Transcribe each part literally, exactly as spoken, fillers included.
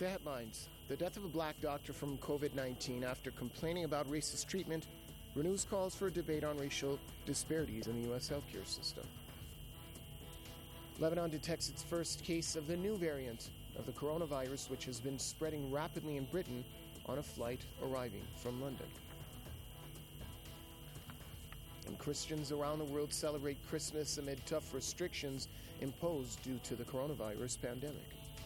The headlines. The death of a black doctor from COVID nineteen after complaining about racist treatment renews calls for a debate on racial disparities in the U S healthcare system. Lebanon detects its first case of the new variant of the coronavirus, which has been spreading rapidly in Britain on a flight arriving from London. And Christians around the world celebrate Christmas amid tough restrictions imposed due to the coronavirus pandemic.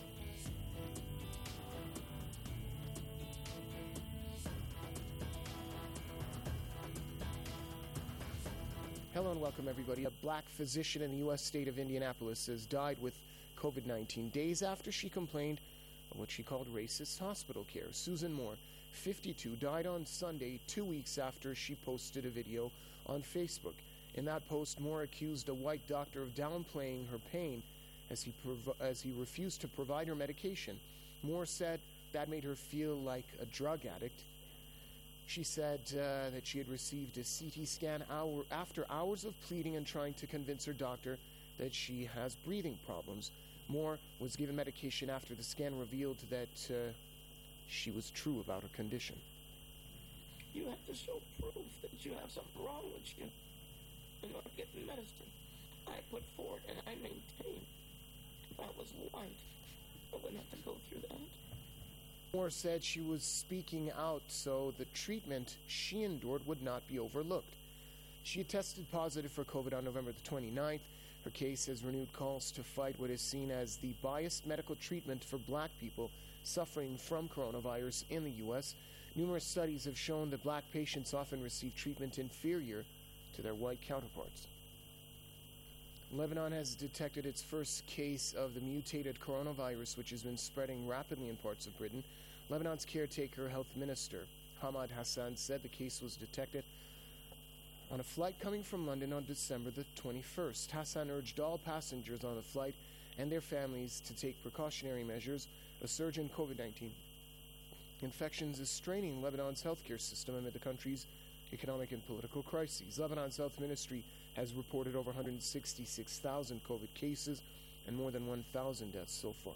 Hello and welcome, everybody. A black physician in the U S state of Indianapolis has died with COVID nineteen days after she complained of what she called racist hospital care. Susan Moore, fifty-two, died on Sunday, two weeks after she posted a video on Facebook. In that post, Moore accused a white doctor of downplaying her pain as he prov- as he refused to provide her medication. Moore said that made her feel like a drug addict. She said uh, that she had received a C T scan hour after hours of pleading and trying to convince her doctor that she has breathing problems. Moore was given medication after the scan revealed that uh, she was true about her condition. You have to show proof that you have something wrong with you in order to get the medicine. I put forward and I maintained if I was white, I wouldn't have to go through that. Moore said she was speaking out so the treatment she endured would not be overlooked. She tested positive for COVID on November the twenty-ninth. Her case has renewed calls to fight what is seen as the biased medical treatment for black people suffering from coronavirus in the U S. Numerous studies have shown that black patients often receive treatment inferior to their white counterparts. Lebanon has detected its first case of the mutated coronavirus, which has been spreading rapidly in parts of Britain. Lebanon's caretaker health minister, Hamad Hassan, said the case was detected on a flight coming from London on December the twenty-first. Hassan urged all passengers on the flight and their families to take precautionary measures. A surge in COVID nineteen infections is straining Lebanon's healthcare system amid the country's economic and political crises. Lebanon's health ministry has reported over one hundred sixty-six thousand COVID cases and more than one thousand deaths so far.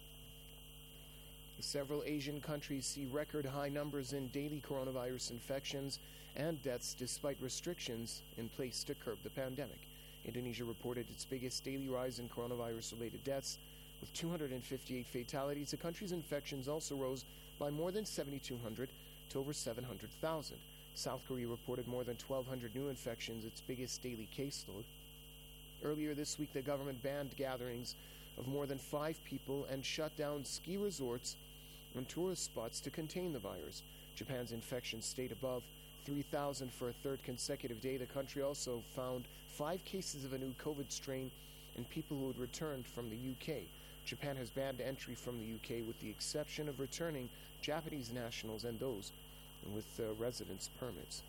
Several Asian countries see record high numbers in daily coronavirus infections and deaths despite restrictions in place to curb the pandemic. Indonesia reported its biggest daily rise in coronavirus-related deaths with two hundred fifty-eight fatalities. The country's infections also rose by more than seventy-two hundred to over seven hundred thousand. South Korea reported more than twelve hundred new infections, its biggest daily caseload. Earlier this week, the government banned gatherings of more than five people and shut down ski resorts and tourist spots to contain the virus. Japan's infection stayed above three thousand for a third consecutive day. The country also found five cases of a new COVID strain in people who had returned from the U K. Japan has banned entry from the U K with the exception of returning Japanese nationals and those with uh, residence permits.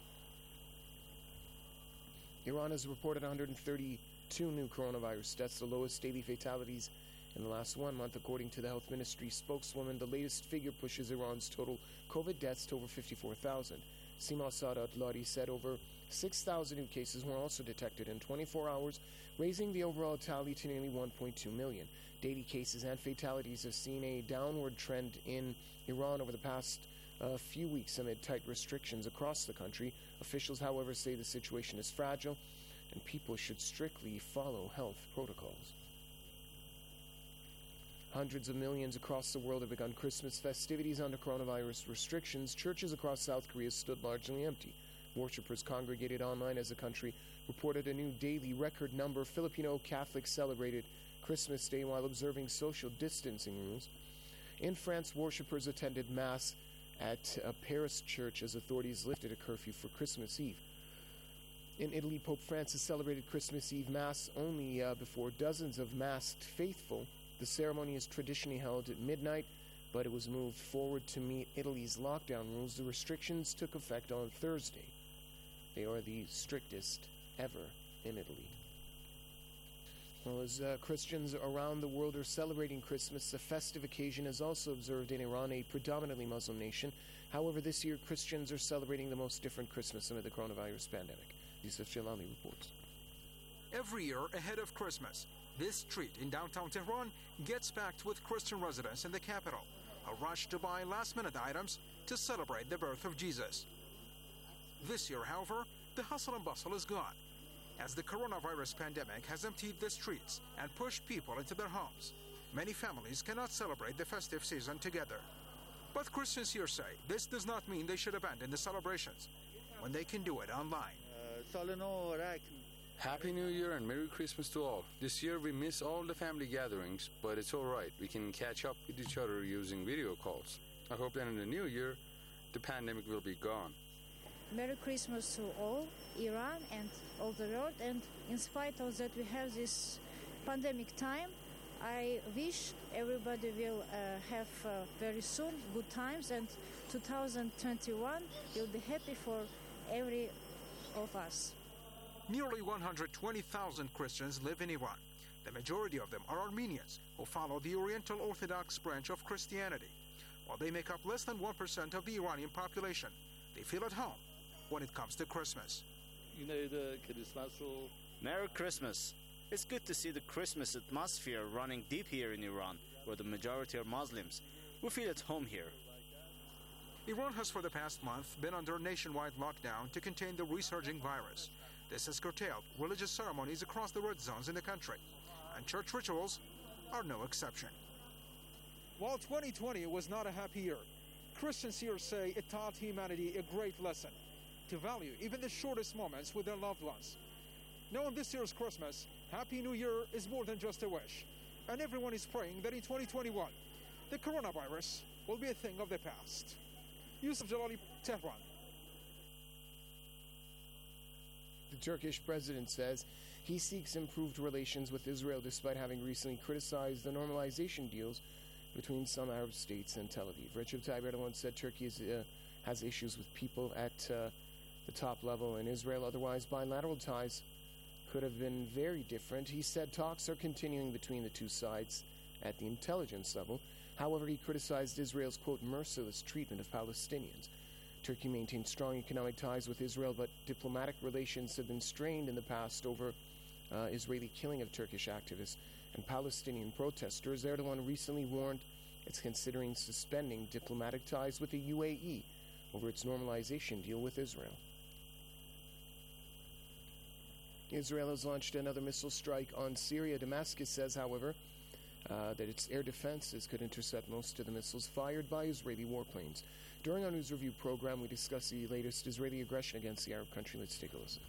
Iran has reported one hundred thirty-two new coronavirus deaths, the lowest daily fatalities in the last one month, according to the health ministry spokeswoman. The latest figure pushes Iran's total COVID deaths to over fifty-four thousand. Sima Sadat Lari said over six thousand new cases were also detected in twenty-four hours, raising the overall tally to nearly one point two million. Daily cases and fatalities have seen a downward trend in Iran over the past uh, few weeks amid tight restrictions across the country. Officials, however, say the situation is fragile and people should strictly follow health protocols. Hundreds of millions across the world have begun Christmas festivities under coronavirus restrictions. Churches across South Korea stood largely empty. Worshippers congregated online as the country reported a new daily record number. Filipino Catholics celebrated Christmas Day while observing social distancing rules. In France, worshippers attended Mass at a Paris church as authorities lifted a curfew for Christmas Eve. In Italy, Pope Francis celebrated Christmas Eve Mass only uh, before dozens of masked faithful. The ceremony is traditionally held at midnight, but it was moved forward to meet Italy's lockdown rules. The restrictions took effect on Thursday. They are the strictest ever in Italy. Well, as uh, Christians around the world are celebrating Christmas, a festive occasion is also observed in Iran, a predominantly Muslim nation. However, this year Christians are celebrating the most different Christmas amid the coronavirus pandemic. Yusuf Jalali reports. Every year ahead of Christmas, this street in downtown Tehran gets packed with Christian residents in the capital. a rush to buy last-minute items to celebrate the birth of Jesus. This year, however, the hustle and bustle is gone, as the coronavirus pandemic has emptied the streets and pushed people into their homes. Many families cannot celebrate the festive season together. But Christians here say this does not mean they should abandon the celebrations when they can do it online. Happy New Year and Merry Christmas to all. This year we miss all the family gatherings, but it's all right. We can catch up with each other using video calls. I hope that in the new year, the pandemic will be gone. Merry Christmas to all, Iran and all the world. And in spite of that we have this pandemic time, I wish everybody will uh, have uh, very soon good times, and two thousand twenty-one will be happy for every of us. Nearly one hundred twenty thousand Christians live in Iran. The majority of them are Armenians who follow the Oriental Orthodox branch of Christianity. While they make up less than one percent of the Iranian population, they feel at home when it comes to Christmas. Merry Christmas. It's good to see the Christmas atmosphere running deep here in Iran, where the majority are Muslims. We feel at home here. Iran has for the past month been under nationwide lockdown to contain the resurging virus. This has curtailed religious ceremonies across the red zones in the country, and church rituals are no exception. While twenty twenty was not a happy year, Christians here say it taught humanity a great lesson, to value even the shortest moments with their loved ones. Now on this year's Christmas, Happy New Year is more than just a wish, and everyone is praying that in twenty twenty-one, the coronavirus will be a thing of the past. Yusuf Jalali, Tehran. The Turkish president says he seeks improved relations with Israel despite having recently criticized the normalization deals between some Arab states and Tel Aviv. Recep Tayyip Erdogan said Turkey is, uh, has issues with people at uh, the top level in Israel. Otherwise, bilateral ties could have been very different. He said talks are continuing between the two sides at the intelligence level. However, he criticized Israel's, quote, merciless treatment of Palestinians. Turkey maintains strong economic ties with Israel, but diplomatic relations have been strained in the past over uh, Israeli killing of Turkish activists and Palestinian protesters. Erdogan recently warned it's considering suspending diplomatic ties with the U A E over its normalization deal with Israel. Israel has launched another missile strike on Syria. Damascus says, however, uh, that its air defenses could intercept most of the missiles fired by Israeli warplanes. During our News Review program, we discuss the latest Israeli aggression against the Arab country. Let's take a listen.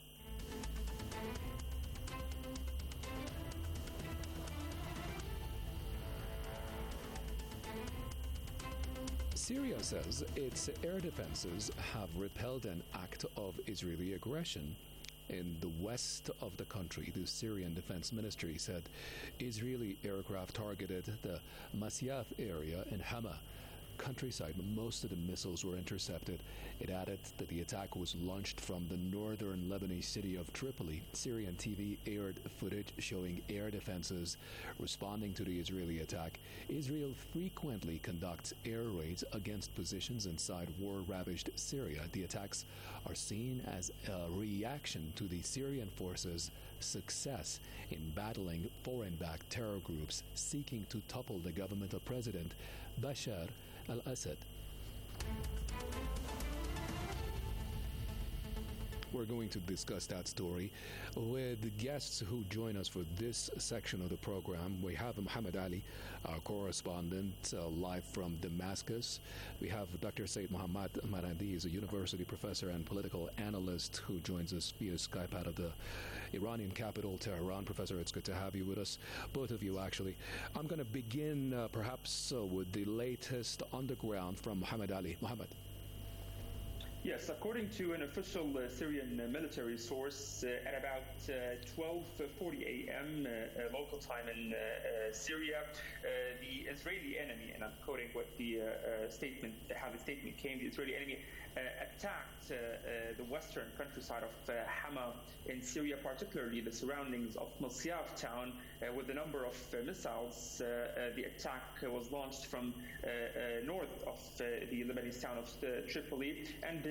Syria says its air defenses have repelled an act of Israeli aggression. In the west of the country, the Syrian Defense Ministry said Israeli aircraft targeted the Masyaf area in Hama countryside. Most of the missiles were intercepted. It added that the attack was launched from the northern Lebanese city of Tripoli. Syrian T V aired footage showing air defenses responding to the Israeli attack. Israel frequently conducts air raids against positions inside war-ravaged Syria. The attacks are seen as a reaction to the Syrian forces' success in battling foreign-backed terror groups seeking to topple the government of President Bashar al-Assad. We're going to discuss that story with the guests who join us for this section of the program. We have Muhammad Ali, our correspondent, uh, live from Damascus. We have Doctor Said Mohammad Marandi, he's a university professor and political analyst who joins us via Skype out of the Iranian capital, Tehran. Professor, it's good to have you with us, both of you actually. I'm going to begin uh, perhaps uh, with the latest on the ground from Muhammad Ali. Muhammad. Yes, according to an official uh, Syrian uh, military source, uh, at about uh, twelve forty a.m. Uh, uh, local time in uh, uh, Syria, uh, the Israeli enemy, and I'm quoting what the uh, uh, statement, how the statement came, the Israeli enemy uh, attacked uh, uh, the western countryside of uh, Hama in Syria, particularly the surroundings of Masyaf town, uh, with a number of uh, missiles. Uh, uh, the attack uh, was launched from uh, uh, north of uh, the Lebanese town of uh, Tripoli, and uh,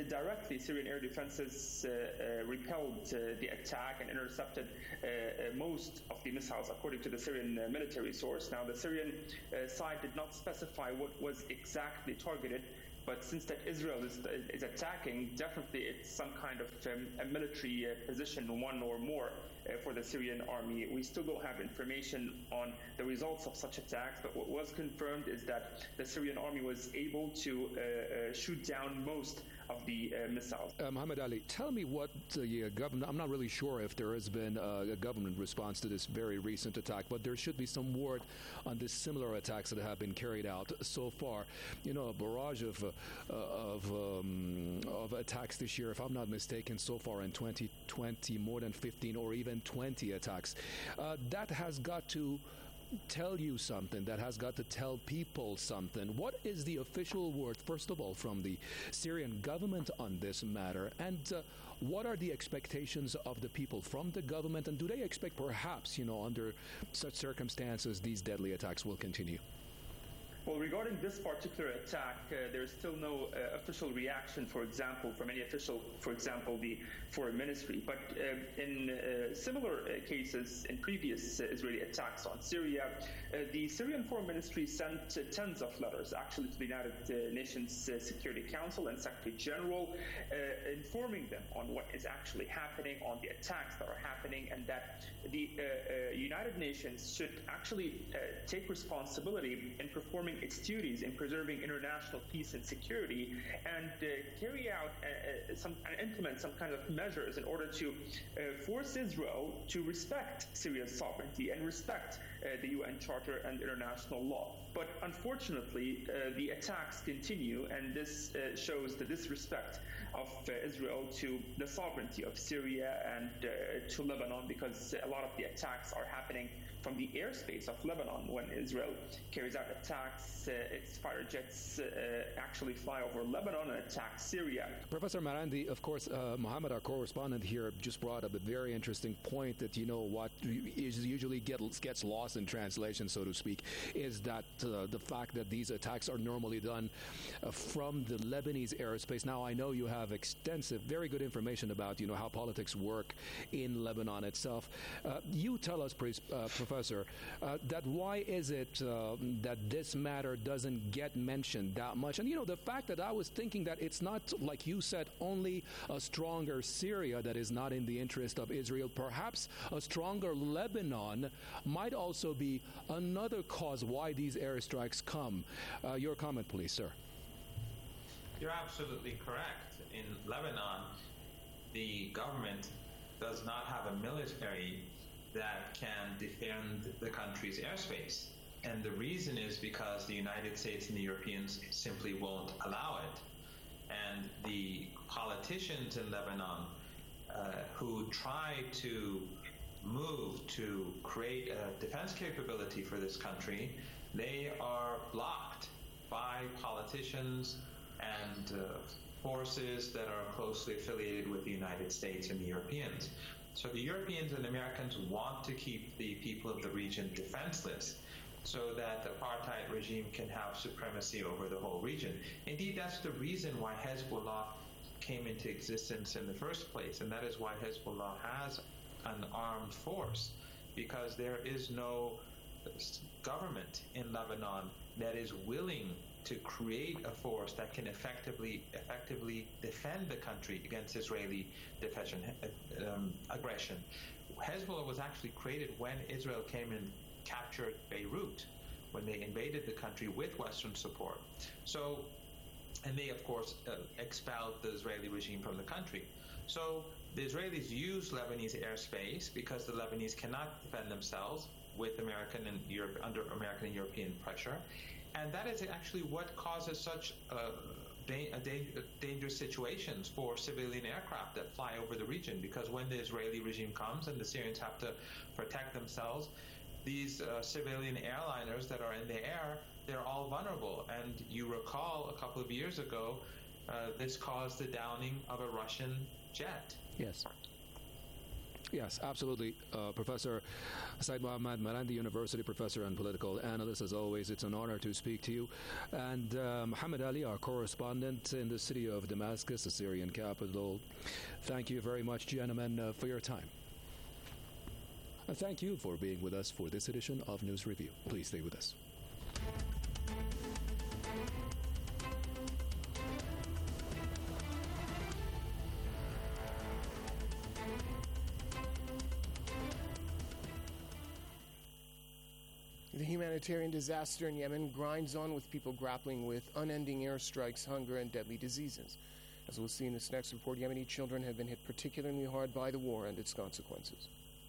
directly, Syrian air defenses uh, uh, repelled uh, the attack and intercepted uh, uh, most of the missiles, according to the Syrian uh, military source. Now, the Syrian uh, side did not specify what was exactly targeted, but since that Israel is, is attacking, definitely it's some kind of um, a military uh, position, one or more, uh, for the Syrian army. We still don't have information on the results of such attacks, but what was confirmed is that the Syrian army was able to uh, uh, shoot down most of the uh, missiles. Uh, Mohammed Ali, tell me what the uh, government, I'm not really sure if there has been uh, a government response to this very recent attack, but there should be some word on the similar attacks that have been carried out so far. You know, a barrage of, uh, of, um, of attacks this year, if I'm not mistaken, so far in twenty twenty, more than fifteen or even twenty attacks. Uh, that has got to tell you something, that has got to tell people something. What is the official word, first of all, from the Syrian government on this matter? And uh, what are the expectations of the people from the government? And do they expect perhaps, you know, under such circumstances, these deadly attacks will continue? Well, regarding this particular attack, uh, there is still no uh, official reaction, for example, from any official, for example, the Foreign Ministry. But uh, in uh, similar uh, cases, in previous uh, Israeli attacks on Syria, uh, the Syrian Foreign Ministry sent uh, tens of letters, actually, to the United uh, Nations uh, Security Council and Secretary General, uh, informing them on what is actually happening, on the attacks that are happening, and that the uh, uh, United Nations should actually uh, take responsibility in performing its duties in preserving international peace and security, and uh, carry out uh, some and implement some kind of measures in order to uh, force Israel to respect Syria's sovereignty and respect uh, the U N Charter and international law. But unfortunately, uh, the attacks continue, and this uh, shows the disrespect of uh, Israel to the sovereignty of Syria and uh, to Lebanon, because a lot of the attacks are happening from the airspace of Lebanon. When Israel carries out attacks, uh, its fighter jets uh, actually fly over Lebanon and attack Syria. Professor Marandi, of course, uh, Mohammed, our correspondent here, just brought up a very interesting point that, you know, what is usually get, gets lost in translation, so to speak, is that uh, the fact that these attacks are normally done uh, from the Lebanese airspace. Now, I know you have extensive, very good information about, you know, how politics work in Lebanon itself. Uh, you tell us, please, uh, Professor, uh, that why is it uh, that this matter doesn't get mentioned that much? And, you know, the fact that I was thinking that it's not, like you said, only a stronger Syria that is not in the interest of Israel. Perhaps a stronger Lebanon might also be another cause why these airstrikes come. Uh, your comment, please, sir. You're absolutely correct. In Lebanon, the government does not have a military that can defend the country's airspace. And the reason is because the United States and the Europeans simply won't allow it. And the politicians in Lebanon uh, who try to move to create a defense capability for this country, they are blocked by politicians and uh, forces that are closely affiliated with the United States and the Europeans. So the Europeans and Americans want to keep the people of the region defenseless so that the apartheid regime can have supremacy over the whole region. Indeed, that's the reason why Hezbollah came into existence in the first place, and that is why Hezbollah has an armed force, because there is no government in Lebanon that is willing to create a force that can effectively effectively defend the country against Israeli defection, um, aggression. Hezbollah was actually created when Israel came and captured Beirut, when they invaded the country with Western support. So, and they, of course, uh, expelled the Israeli regime from the country. So the Israelis use Lebanese airspace because the Lebanese cannot defend themselves with American and Europe, under American and European pressure. And that is actually what causes such uh, da- da- dangerous situations for civilian aircraft that fly over the region, because when the Israeli regime comes and the Syrians have to protect themselves, these uh, civilian airliners that are in the air, they're all vulnerable. And you recall a couple of years ago, uh, this caused the downing of a Russian jet. Yes. Yes, absolutely. Uh, Professor Said Mohammad Marandi, University professor and political analyst. As always, it's an honor to speak to you. And uh, Muhammad Ali, our correspondent in the city of Damascus, the Syrian capital. Thank you very much, gentlemen, uh, for your time. And thank you for being with us for this edition of News Review. Please stay with us. The humanitarian disaster in Yemen grinds on, with people grappling with unending airstrikes, hunger, and deadly diseases. As we'll see in this next report, Yemeni children have been hit particularly hard by the war and its consequences.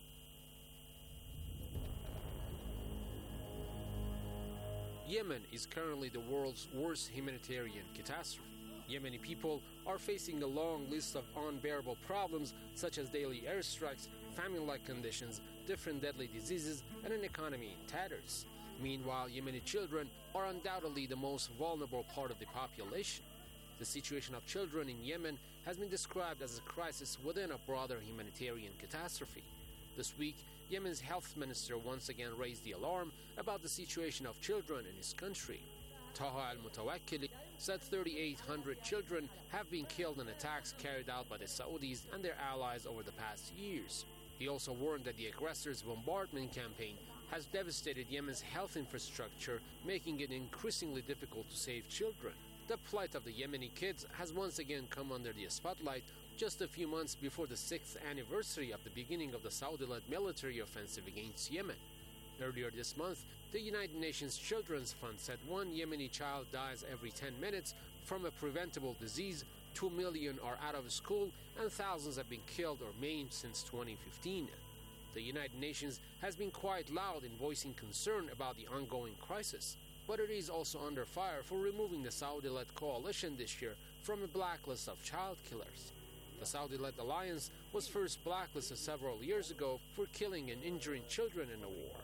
Yemen is currently the world's worst humanitarian catastrophe. Yemeni people are facing a long list of unbearable problems such as daily airstrikes, famine-like conditions, different deadly diseases, and an economy in tatters. Meanwhile, Yemeni children are undoubtedly the most vulnerable part of the population. The situation of children in Yemen has been described as a crisis within a broader humanitarian catastrophe. This week, Yemen's health minister once again raised the alarm about the situation of children in his country. Taha al-Mutawakkili said thirty-eight hundred children have been killed in attacks carried out by the Saudis and their allies over the past years. He also warned that the aggressors' bombardment campaign has devastated Yemen's health infrastructure, making it increasingly difficult to save children. The plight of the Yemeni kids has once again come under the spotlight just a few months before the sixth anniversary of the beginning of the Saudi-led military offensive against Yemen. Earlier this month, the United Nations Children's Fund said one Yemeni child dies every ten minutes from a preventable disease, two million are out of school, and thousands have been killed or maimed since twenty fifteen. The United Nations has been quite loud in voicing concern about the ongoing crisis, but it is also under fire for removing the Saudi-led coalition this year from a blacklist of child killers. The Saudi-led alliance was first blacklisted several years ago for killing and injuring children in the war.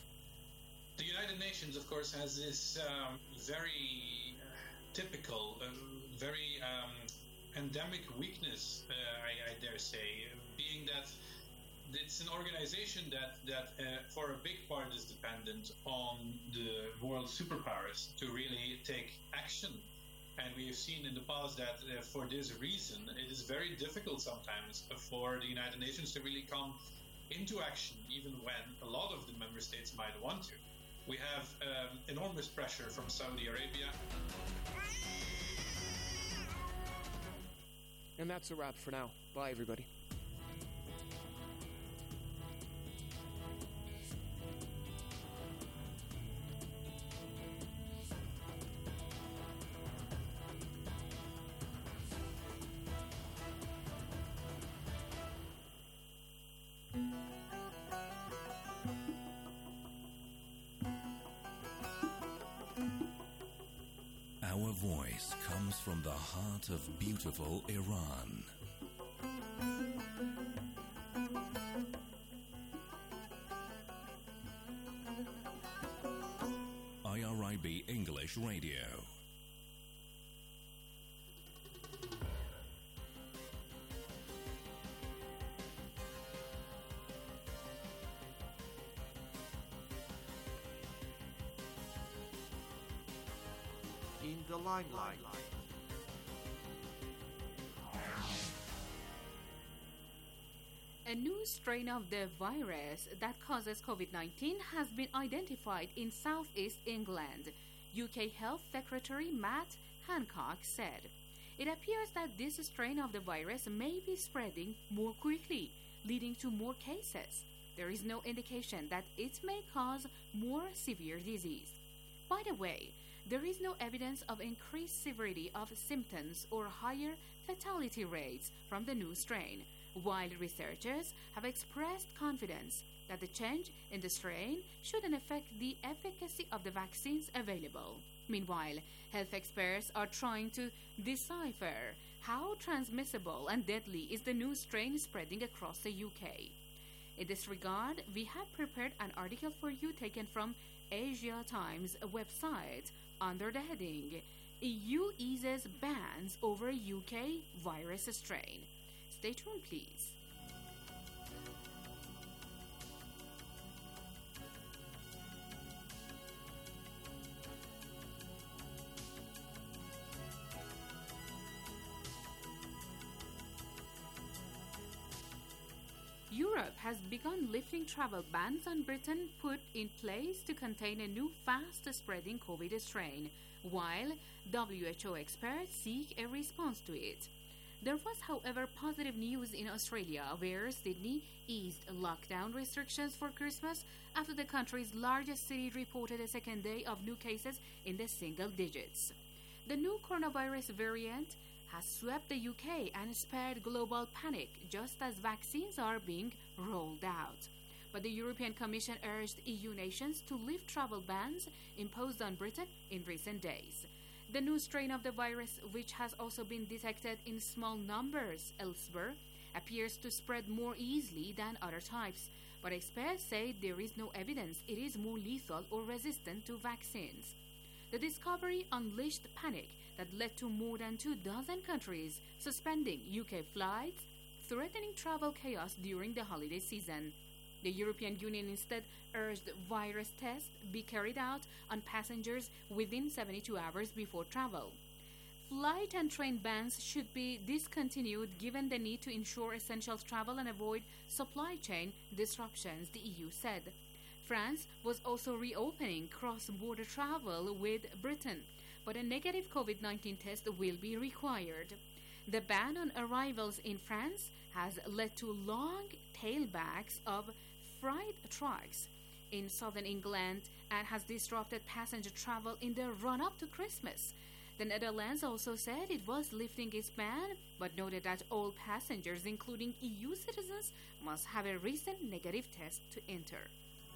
The United Nations, of course, has this um, very typical, uh, very um, endemic weakness, uh, I, I dare say, being that it's an organization that, that uh, for a big part is dependent on the world superpowers to really take action. And we have seen in the past that uh, for this reason, it is very difficult sometimes for the United Nations to really come into action, even when a lot of the member states might want to. We have um, enormous pressure from Saudi Arabia. And that's a wrap for now. Bye, everybody. Our voice comes from the heart of beautiful Iran. I R I B English Radio. In the limelight. A new strain of the virus that causes COVID nineteen has been identified in southeast England, U K Health Secretary Matt Hancock said. It appears that this strain of the virus may be spreading more quickly, leading to more cases. There is no indication that it may cause more severe disease. By the way, there is no evidence of increased severity of symptoms or higher fatality rates from the new strain, while researchers have expressed confidence that the change in the strain shouldn't affect the efficacy of the vaccines available. Meanwhile, health experts are trying to decipher how transmissible and deadly is the new strain spreading across the U K. In this regard, we have prepared an article for you taken from Asia Times website under the heading E U eases bans over U K virus strain. Stay tuned, please. has begun lifting travel bans on Britain put in place to contain a new fast-spreading COVID strain, while W H O experts seek a response to it. There was, however, positive news in Australia, where Sydney eased lockdown restrictions for Christmas after the country's largest city reported a second day of new cases in the single digits. The new coronavirus variant has swept the U K and spared global panic just as vaccines are being rolled out. But the European Commission urged E U nations to lift travel bans imposed on Britain in recent days. The new strain of the virus, which has also been detected in small numbers elsewhere, appears to spread more easily than other types, but experts say there is no evidence it is more lethal or resistant to vaccines. The discovery unleashed panic that led to more than two dozen countries suspending U K flights, threatening travel chaos during the holiday season. The European Union instead urged virus tests be carried out on passengers within seventy-two hours before travel. Flight and train bans should be discontinued given the need to ensure essential travel and avoid supply chain disruptions, the E U said. France was also reopening cross-border travel with Britain, but a negative COVID nineteen test will be required. The ban on arrivals in France has led to long tailbacks of freight trucks in southern England and has disrupted passenger travel in the run-up to Christmas. The Netherlands also said it was lifting its ban, but noted that all passengers, including E U citizens, must have a recent negative test to enter.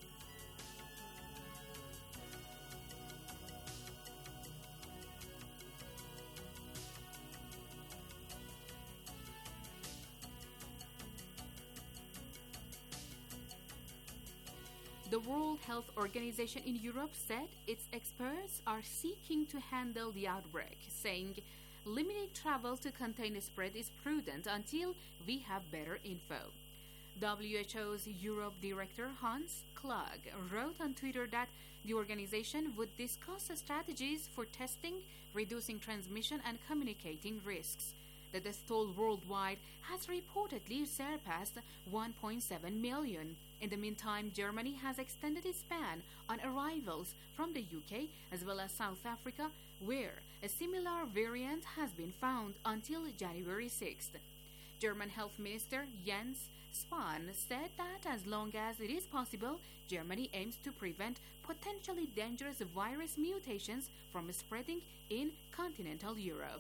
The World Health Organization in Europe said its experts are seeking to handle the outbreak, saying limiting travel to contain the spread is prudent until we have better info. W H O's Europe Director Hans Klug wrote on Twitter that the organization would discuss strategies for testing, reducing transmission, and communicating risks. The death toll worldwide has reportedly surpassed one point seven million. In the meantime, Germany has extended its ban on arrivals from the U K as well as South Africa, where a similar variant has been found until January sixth. German Health Minister Jens Spahn said that as long as it is possible, Germany aims to prevent potentially dangerous virus mutations from spreading in continental Europe.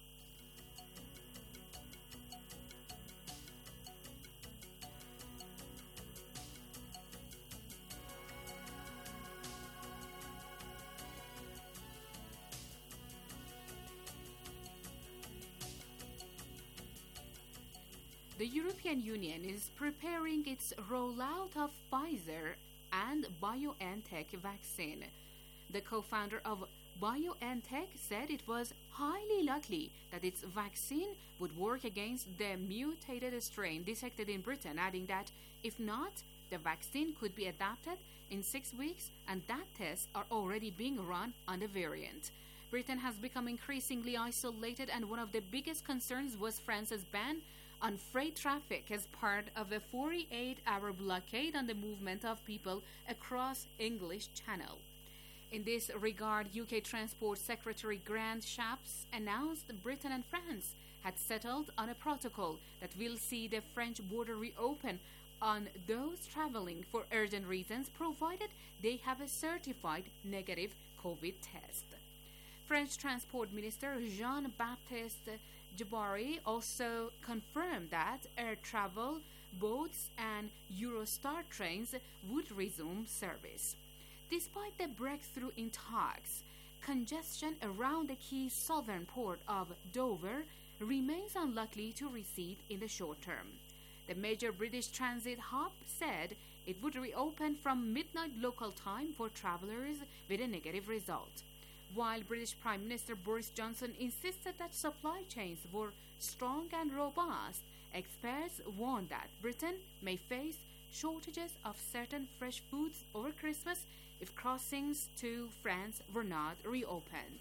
The European Union is preparing its rollout of Pfizer and BioNTech vaccine. The co-founder of BioNTech said it was highly likely that its vaccine would work against the mutated strain detected in Britain, adding that if not, the vaccine could be adapted in six weeks and that tests are already being run on the variant. Britain has become increasingly isolated, and one of the biggest concerns was France's ban on freight traffic as part of a forty-eight hour blockade on the movement of people across English Channel. In this regard, U K Transport Secretary Grant Shapps announced Britain and France had settled on a protocol that will see the French border reopen on those traveling for urgent reasons, provided they have a certified negative COVID test. French Transport Minister Jean-Baptiste Djebari also confirmed that air travel, boats and Eurostar trains would resume service. Despite the breakthrough in talks, congestion around the key southern port of Dover remains unlikely to recede in the short term. The major British transit hub said it would reopen from midnight local time for travellers with a negative result, while British Prime Minister Boris Johnson insisted that supply chains were strong and robust. Experts warned that Britain may face shortages of certain fresh foods over Christmas if crossings to France were not reopened.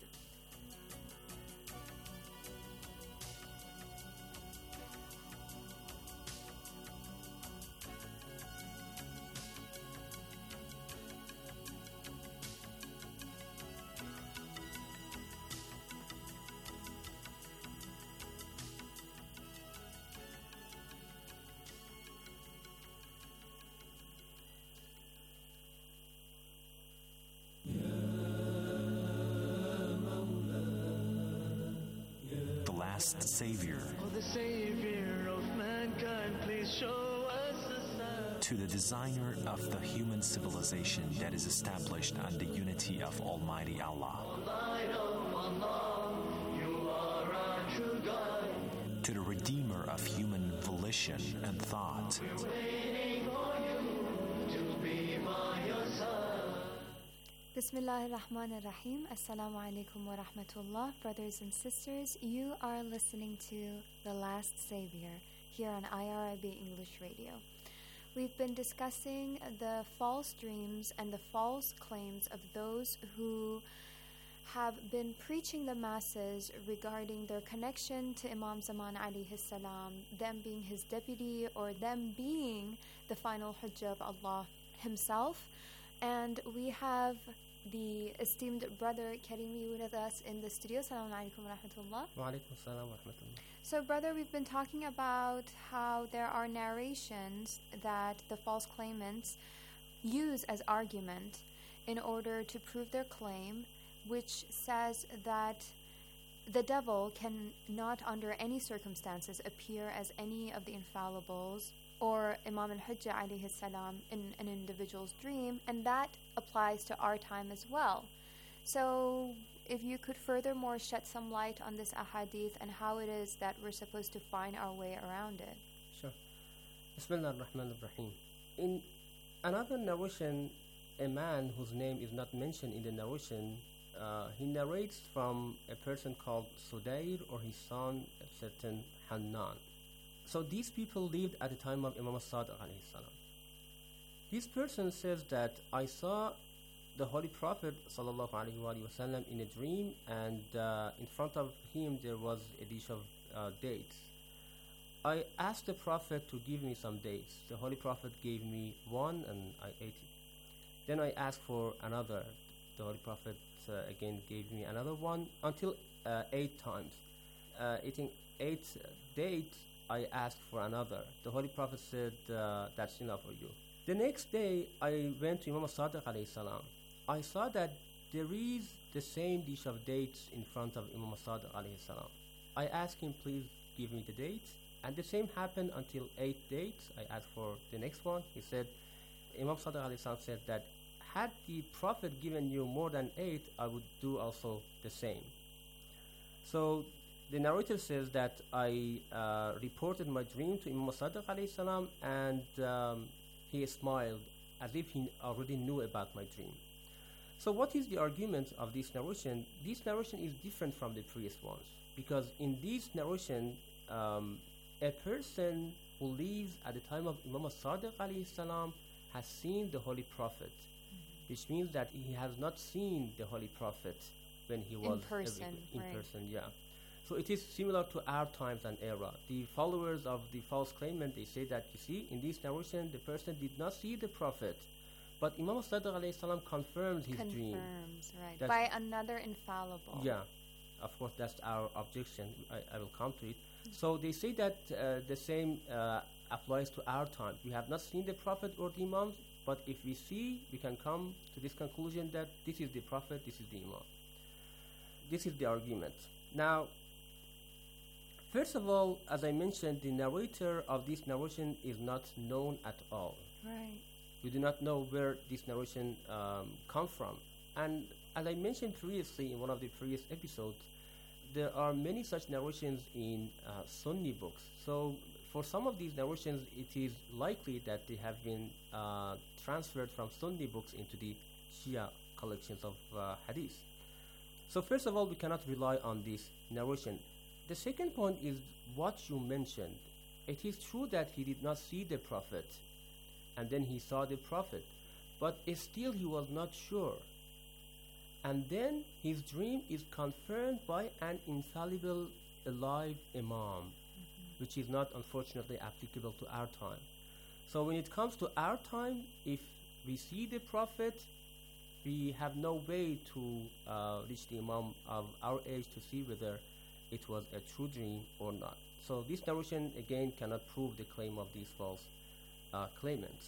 last Savior. Oh, the Savior of mankind, please show us a sign. To the designer of the human civilization that is established on the unity of Almighty Allah. Light of Allah, you are our true guide. To the redeemer of human volition and thought. We're waiting for you to be by your side. Bismillah ar-Rahman ar-Rahim. Assalamu alaikum wa rahmatullah. Brothers and sisters, you are listening to The Last Savior here on I R I B English Radio. We've been discussing the false dreams and the false claims of those who have been preaching the masses regarding their connection to Imam Zaman alayhi salam, them being his deputy or them being the final Hujjah of Allah himself. And we have the esteemed brother Karimi with us in the studio. Assalamu alaikum wa rahmatullah. Wa alaikum assalam wa rahmatullah. So, brother, we've been talking about how there are narrations that the false claimants use as argument in order to prove their claim, which says that the devil can not under any circumstances appear as any of the infallibles or Imam al-Hujjah alayhi salam in an individual's dream, and that applies to our time as well. So if you could furthermore shed some light on this ahadith and how it is that we're supposed to find our way around it. Sure. Bismillah ar-Rahman ar-Rahim. In another narration, a man whose name is not mentioned in the narration, uh, he narrates from a person called Sudair or his son, a certain Hannan. So these people lived at the time of Imam Sadiq alayhi salam. This person says that I saw the Holy Prophet sallallahu alaihi wasallam in a dream, and uh, in front of him there was a dish of uh, dates. I asked the Prophet to give me some dates. The Holy Prophet gave me one and I ate it. Then I asked for another. The Holy Prophet uh, again gave me another one until uh, eight times. Uh, eating eight uh, dates, I asked for another. The Holy Prophet said, uh, that's enough for you. The next day, I went to Imam Sadiq alayhi salam. I saw that there is the same dish of dates in front of Imam Sadiq alayhi salam. I asked him, please give me the dates. And the same happened until eight dates. I asked for the next one. He said, Imam Sadiq alayhi salam said that had the Prophet given you more than eight, I would do also the same. So the narrator says that I uh, reported my dream to Imam Sadiq alayhi salam, and um, he smiled as if he already knew about my dream. So what is the argument of this narration? This narration is different from the previous ones, because in this narration, um, a person who lives at the time of Imam Sadiq alayhi salam has seen the Holy Prophet, mm-hmm. which means that he has not seen the Holy Prophet when he was in person. In right. person, yeah. So it is similar to our times and era. The followers of the false claimant, they say that, you see, in this narration, the person did not see the Prophet, but Imam Sadiq alayhi salam confirmed his Confirms, dream. Confirms, right. That's by another infallible. Yeah, of course, that's our objection. I, I will come to it. Mm-hmm. So they say that uh, the same uh, applies to our time. We have not seen the Prophet or the Imam, but if we see, we can come to this conclusion that this is the Prophet, this is the Imam. This is the argument. Now, first of all, as I mentioned, the narrator of this narration is not known at all. Right. We do not know where this narration um, comes from. And as I mentioned previously in one of the previous episodes, there are many such narrations in uh, Sunni books. So for some of these narrations, it is likely that they have been uh, transferred from Sunni books into the Shia collections of uh, hadith. So first of all, we cannot rely on this narration. The second point is what you mentioned. It is true that he did not see the Prophet, and then he saw the Prophet, but still he was not sure. And then his dream is confirmed by an infallible alive Imam, mm-hmm. which is not unfortunately applicable to our time. So when it comes to our time, if we see the Prophet, we have no way to uh, reach the Imam of our age to see whether it was a true dream or not. So this narration again cannot prove the claim of these false uh, claimants.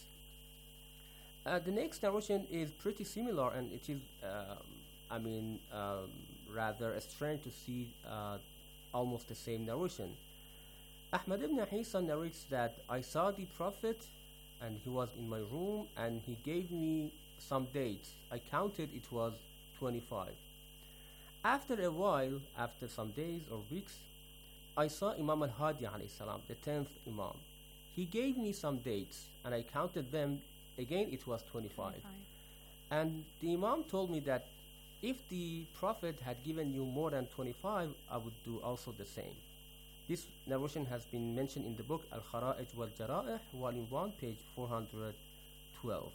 Uh, the next narration is pretty similar, and it is, um, I mean, um, rather strange to see uh, almost the same narration. Ahmad ibn Isa narrates that I saw the Prophet and he was in my room and he gave me some dates. I counted, it was twenty-five. After a while, after some days or weeks, I saw Imam al-Hadi alayhi salam, the tenth Imam. He gave me some dates and I counted them. Again, it was twenty-five. twenty-five. And the Imam told me that if the Prophet had given you more than twenty-five, I would do also the same. This narration has been mentioned in the book Al-Khara'ij wal-Jara'ih, volume one, page four hundred twelve.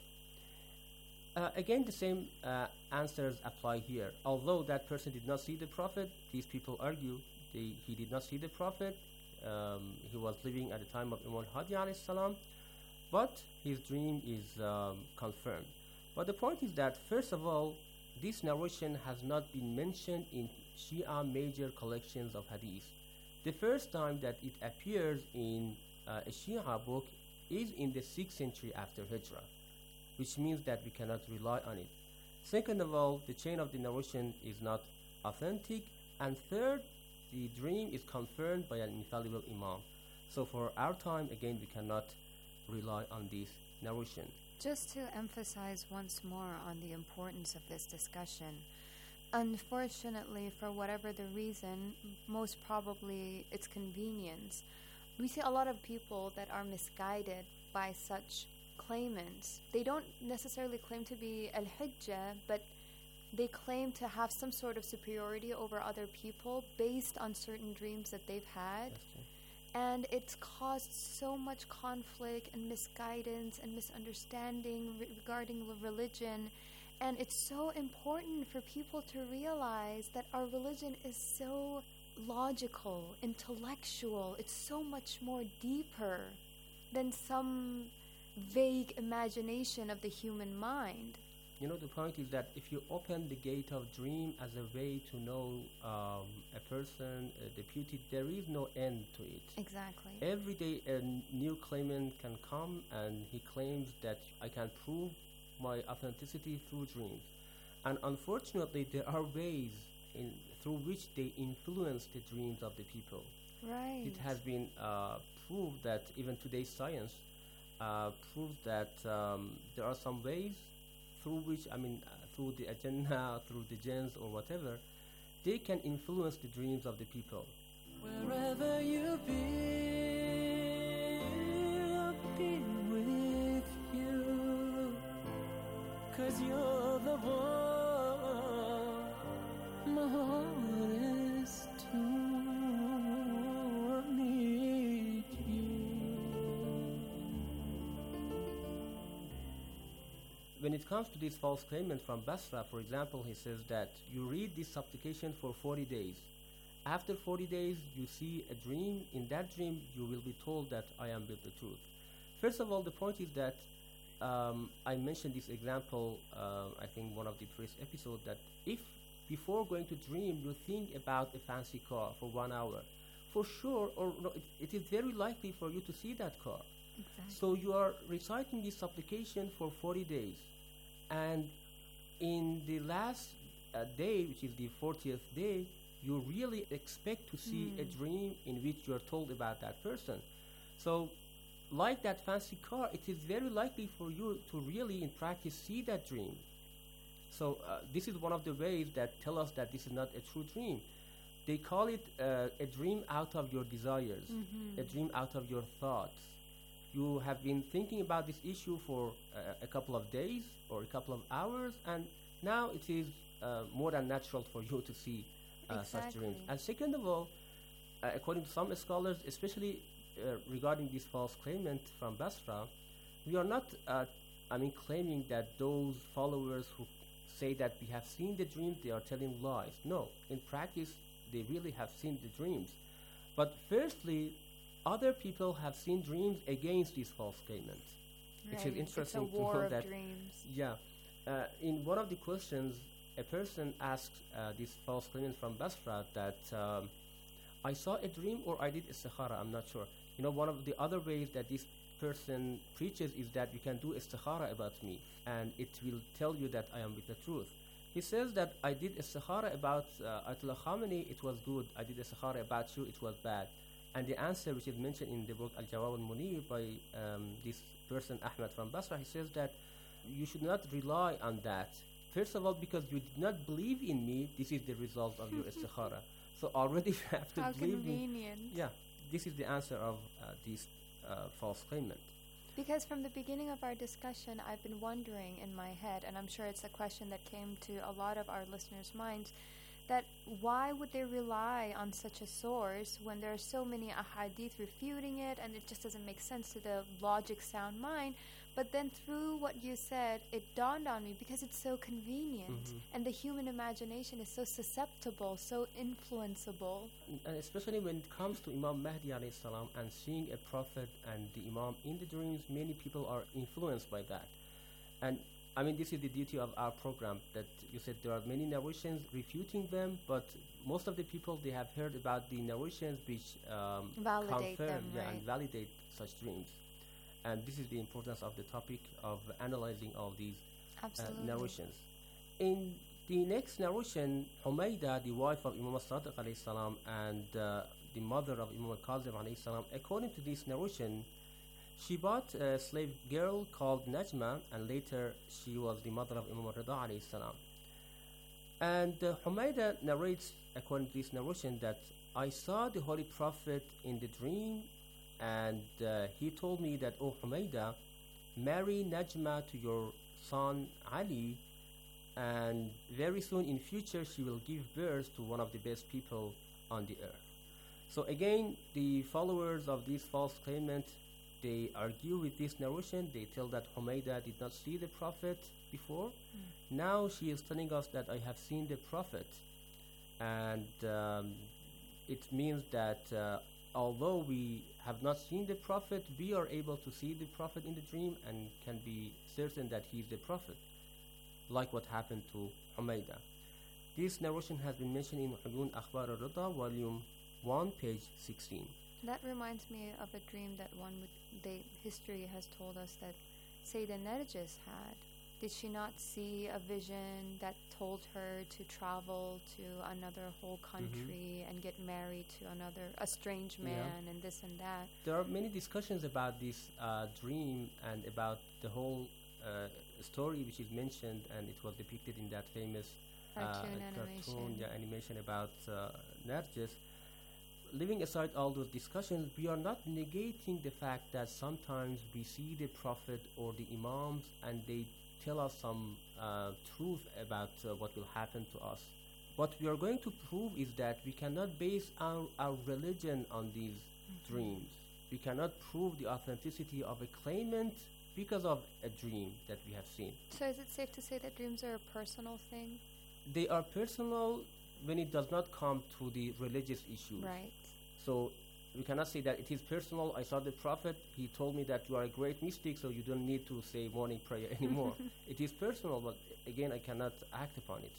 Uh, again, the same uh, answers apply here. Although that person did not see the Prophet, these people argue they, he did not see the Prophet. Um, he was living at the time of Imam Hadi alayhi salam, but his dream is um, confirmed. But the point is that, first of all, this narration has not been mentioned in Shia major collections of hadith. The first time that it appears in uh, a Shia book is in the sixth century after Hijrah, which means that we cannot rely on it. Second of all, the chain of the narration is not authentic. And third, the dream is confirmed by an infallible Imam. So for our time, again, we cannot rely on this narration. Just to emphasize once more on the importance of this discussion, unfortunately, for whatever the reason, most probably it's convenience, we see a lot of people that are misguided by such claimants. They don't necessarily claim to be al-hujjah, but they claim to have some sort of superiority over other people based on certain dreams that they've had. And it's caused so much conflict and misguidance and misunderstanding re- regarding religion. And it's so important for people to realize that our religion is so logical, intellectual. It's so much more deeper than some vague imagination of the human mind. You know, the point is that if you open the gate of dream as a way to know um, a person, a deputy, there is no end to it. Exactly. Every day a n- new claimant can come and he claims that I can prove my authenticity through dreams. And unfortunately, there are ways in through which they influence the dreams of the people. Right. It has been uh, proved that even today's science uh, proves that um, there are some ways through which, I mean, uh, through the agenda, through the gens or whatever, they can influence the dreams of the people. Wherever you be, I'll be with you, 'cause you're the one my heart is to need you. When it comes to this false claimant from Basra, for example, he says that you read this supplication for forty days. After forty days, you see a dream. In that dream, you will be told that I am with the truth. First of all, the point is that um, I mentioned this example, uh, I think one of the previous episodes, that if before going to dream, you think about a fancy car for one hour, for sure, or no, it, it is very likely for you to see that car. Exactly. So you are reciting this supplication for forty days. And in the last uh, day, which is the fortieth day, you really expect to see Mm. a dream in which you are told about that person. So, like that fancy car, it is very likely for you to really, in practice, see that dream. So, uh, this is one of the ways that tell us that this is not a true dream. They call it uh, a dream out of your desires, Mhm. a dream out of your thoughts. You have been thinking about this issue for uh, a couple of days or a couple of hours, and now it is uh, more than natural for you to see uh, such dreams. Exactly. And second of all, uh, according to some scholars, especially uh, regarding this false claimant from Basra, we are not, uh, I mean, claiming that those followers who say that we have seen the dream, they are telling lies. No, in practice, they really have seen the dreams. But firstly, other people have seen dreams against these false claimants. Right. Which is interesting It's a war to know of that. dreams. Yeah. Uh, in one of the questions, a person asked uh, this false claimant from Basra that um, I saw a dream or I did istikhara, I'm not sure. You know, one of the other ways that this person preaches is that you can do istikhara about me and it will tell you that I am with the truth. He says that I did istikhara about uh, Ayatollah Khamenei, it was good. I did istikhara about you, it was bad. And the answer, which is mentioned in the book Al-Jawab al-Munir by um, this person, Ahmed from Basra, he says that you should not rely on that. First of all, because you did not believe in me, this is the result of your istikhara. So already you have to How believe convenient. me. Yeah, this is the answer of uh, this uh, false claimant. Because from the beginning of our discussion, I've been wondering in my head, and I'm sure it's a question that came to a lot of our listeners' minds, that why would they rely on such a source when there are so many ahadith refuting it, and it just doesn't make sense to the logic sound mind. But then through what you said, it dawned on me, because it's so convenient, Mhm. and the human imagination is so susceptible, so influenceable. And especially when it comes to Imam Mahdi alayhi salam and seeing a prophet and the Imam in the dreams, many people are influenced by that. And I mean, this is the duty of our program, that you said there are many narrations refuting them, but most of the people, they have heard about the narrations which um, Validate confirm them, yeah, right. and validate such dreams. And this is the importance of the topic of analyzing all these uh, Absolutely. narrations. In the next narration, Humayda, the wife of Imam al-Sadiq alayhi salam and uh, the mother of Imam al-Kazim alayhi salam, according to this narration, she bought a slave girl called Najma, and later she was the mother of Imam al-Rida alayhi salam. And uh, Humayda narrates, according to this narration, that I saw the Holy Prophet in the dream, and uh, he told me that, oh Humayda, marry Najma to your son Ali, and very soon in future she will give birth to one of the best people on the earth. So again, the followers of this false claimant, they argue with this narration. They tell that Humayda did not see the Prophet before. Mm. Now she is telling us that I have seen the Prophet, and um, it means that uh, although we have not seen the Prophet, we are able to see the Prophet in the dream and can be certain that he is the Prophet, like what happened to Humayda. This narration has been mentioned in Uyun Akhbar al-Rida, volume one, page sixteen. That reminds me of a dream that one would, they, history has told us that Sayyidah Narjis had. Did she not see a vision that told her to travel to another whole country and get married to another, a strange man, Yeah. and this and that? There are many discussions about this uh, dream and about the whole uh, story which is mentioned, and it was depicted in that famous uh, Cartoon cartoon animation. yeah, animation about uh, Narjis. Leaving aside all those discussions, we are not negating the fact that sometimes we see the Prophet or the Imams and they tell us some uh, truth about uh, what will happen to us. What we are going to prove is that we cannot base our, our religion on these Mm-hmm. dreams. We cannot prove the authenticity of a claimant because of a dream that we have seen. So is it safe to say that dreams are a personal thing? They are personal when it does not come to the religious issues. Right. So we cannot say that it is personal. I saw the Prophet, he told me that you are a great mystic, so you don't need to say morning prayer anymore. It is personal, but again, I cannot act upon it.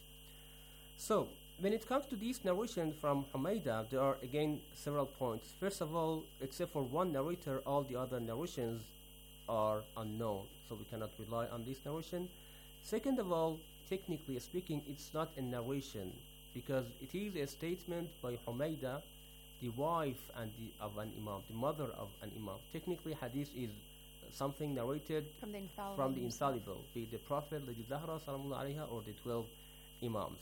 So when it comes to this narration from Humayda, there are again several points. First of all, except for one narrator, all the other narrations are unknown, so we cannot rely on this narration. Second of all, technically speaking, it's not a narration because it is a statement by Humayda, the wife and the, of an imam, the mother of an imam. Technically, hadith is something narrated From the infallible. from the infallible, be it the Prophet, Lady Zahra, salamullah alayha, or the twelve imams.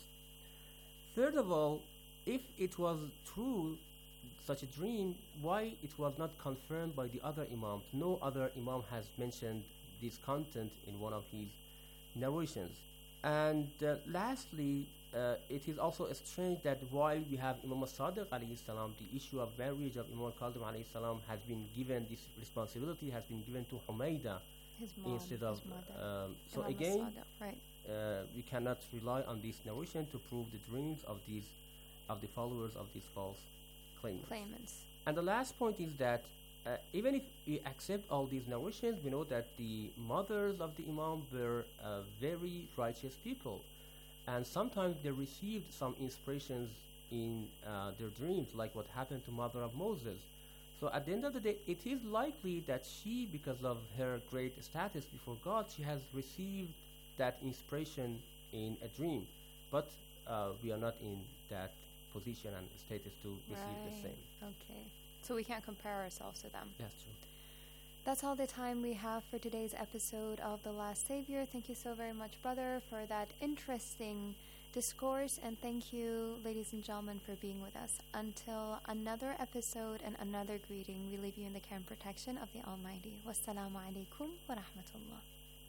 Third of all, if it was true, such a dream, why it was not confirmed by the other imams? No other imam has mentioned this content in one of his narrations. And uh, lastly, uh, it is also strange that while we have Imam al-Sadiq alayhi salam, the issue of marriage of Imam al-Kazim alayhi salam has been given, this responsibility has been given to Humayda His mom, instead of, his mother. um, so Imam again, al-Sadiq, right. uh, we cannot rely on this narration to prove the dreams of these, of the followers of these false claimants. Claimants. And the last point is that uh, even if we accept all these narrations, we know that the mothers of the Imam were uh, very righteous people. And sometimes they received some inspirations in uh, their dreams, like what happened to mother of Moses. So at the end of the day, it is likely that she, because of her great status before God, she has received that inspiration in a dream. but uh, we are not in that position and status to receive right. the same. Okay. So we can't compare ourselves to them. That's true. That's all the time we have for today's episode of The Last Savior. Thank you so very much, brother, for that interesting discourse, and thank you, ladies and gentlemen, for being with us. Until another episode and another greeting, we leave you in the care and protection of the Almighty. Wassalamu alaikum wa rahmatullah.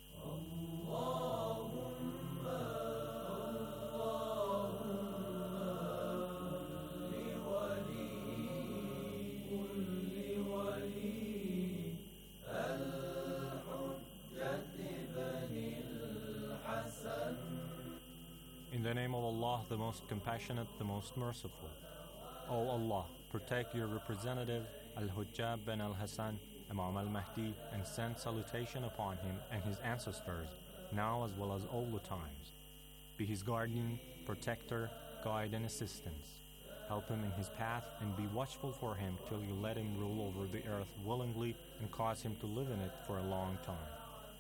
In the name of Allah, the most compassionate, the most merciful. O Allah, protect your representative, Al-Hujjab bin Al-Hassan, Imam Al-Mahdi, and send salutation upon him and his ancestors, now as well as all the times. Be his guardian, protector, guide, and assistance. Help him in his path and be watchful for him till you let him rule over the earth willingly and cause him to live in it for a long time.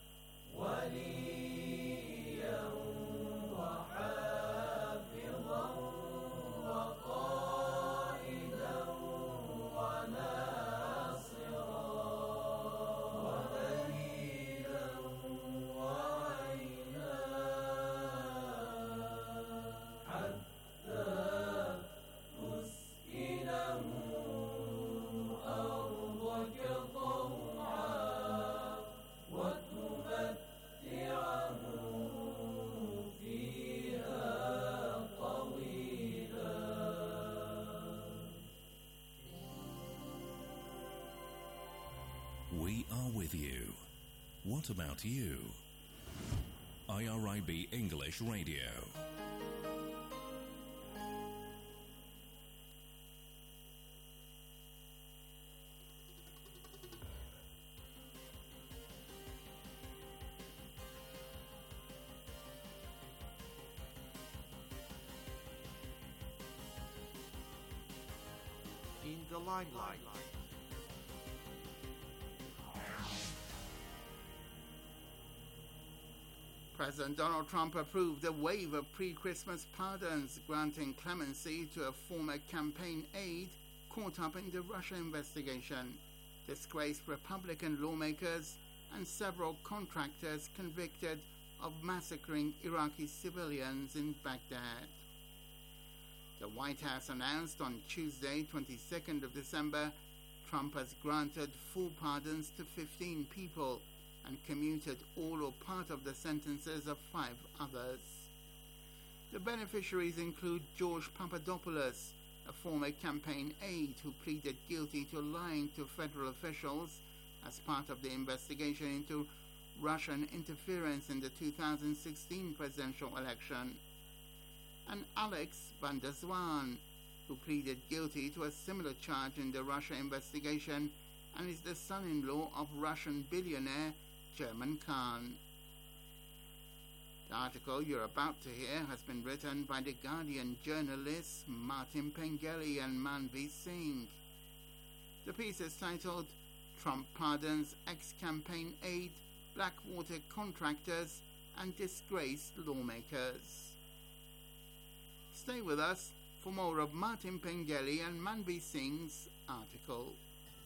We are with you. What about you? I R I B English Radio. In the limelight. President Donald Trump approved a wave of pre-Christmas pardons, granting clemency to a former campaign aide caught up in the Russia investigation, disgraced Republican lawmakers, and several contractors convicted of massacring Iraqi civilians in Baghdad. The White House announced on Tuesday, twenty-second of December, Trump has granted full pardons to fifteen people and commuted all or part of the sentences of five others. The beneficiaries include George Papadopoulos, a former campaign aide who pleaded guilty to lying to federal officials as part of the investigation into Russian interference in the two thousand sixteen presidential election, and Alex van der Zwaan, who pleaded guilty to a similar charge in the Russia investigation and is the son-in-law of Russian billionaire German Khan. The article you're about to hear has been written by The Guardian journalists Martin Pengelly and Manveer Singh. The piece is titled Trump Pardons Ex-Campaign Aide, Blackwater Contractors and Disgraced Lawmakers. Stay with us for more of Martin Pengelly and Manveer Singh's article.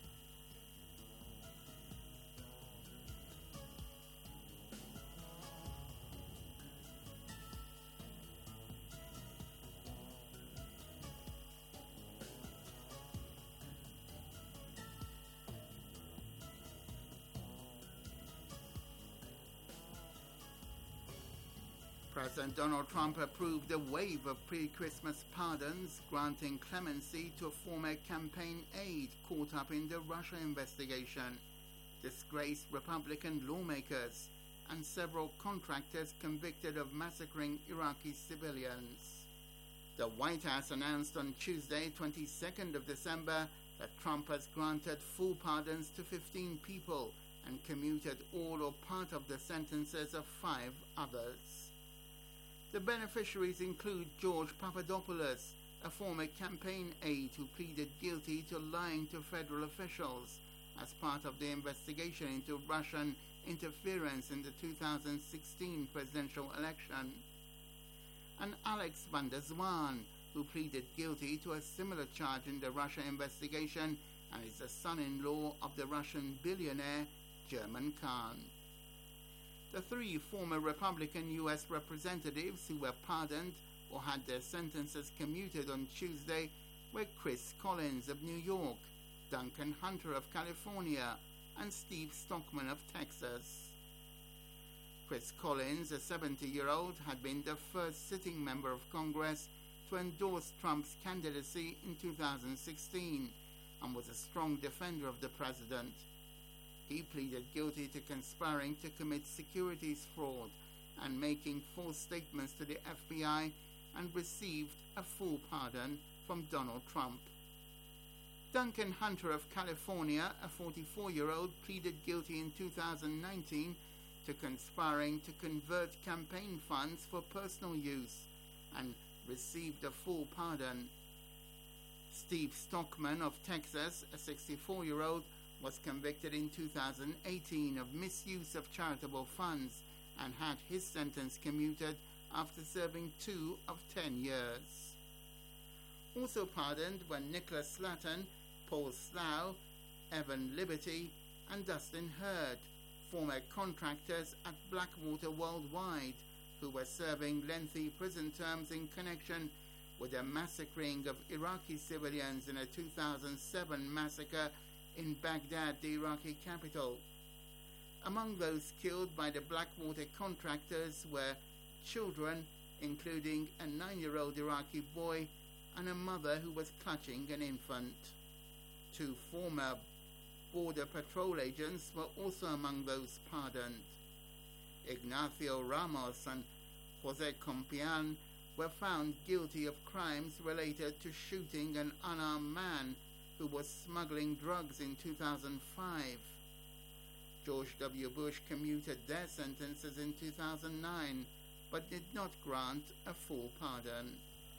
President Donald Trump approved a wave of pre-Christmas pardons, granting clemency to a former campaign aide caught up in the Russia investigation, disgraced Republican lawmakers, and several contractors convicted of massacring Iraqi civilians. The White House announced on Tuesday, twenty-second of December, that Trump has granted full pardons to fifteen people and commuted all or part of the sentences of five others. The beneficiaries include George Papadopoulos, a former campaign aide who pleaded guilty to lying to federal officials as part of the investigation into Russian interference in the two thousand sixteen presidential election. and Alex van der Zwaan, who pleaded guilty to a similar charge in the Russia investigation and is the son-in-law of the Russian billionaire German Khan. The three former Republican U S representatives who were pardoned or had their sentences commuted on Tuesday were Chris Collins of New York, Duncan Hunter of California, and Steve Stockman of Texas. Chris Collins, a seventy-year-old, had been the first sitting member of Congress to endorse Trump's candidacy in two thousand sixteen and was a strong defender of the president. He pleaded guilty to conspiring to commit securities fraud and making false statements to the F B I and received a full pardon from Donald Trump. Duncan Hunter of California, a forty-four-year-old, pleaded guilty in two thousand nineteen to conspiring to convert campaign funds for personal use and received a full pardon. Steve Stockman of Texas, a sixty-four-year-old, was convicted in two thousand eighteen of misuse of charitable funds and had his sentence commuted after serving two of ten years. Also pardoned were Nicholas Slatton, Paul Slough, Evan Liberty, and Dustin Hurd, former contractors at Blackwater Worldwide, who were serving lengthy prison terms in connection with the massacring of Iraqi civilians in a two thousand seven massacre in Baghdad, the Iraqi capital. Among those killed by the Blackwater contractors were children, including a nine-year-old Iraqi boy and a mother who was clutching an infant. Two former Border Patrol agents were also among those pardoned. Ignacio Ramos and Jose Compian were found guilty of crimes related to shooting an unarmed man who was smuggling drugs in two thousand five. George W. Bush commuted their sentences in two thousand nine, but did not grant a full pardon.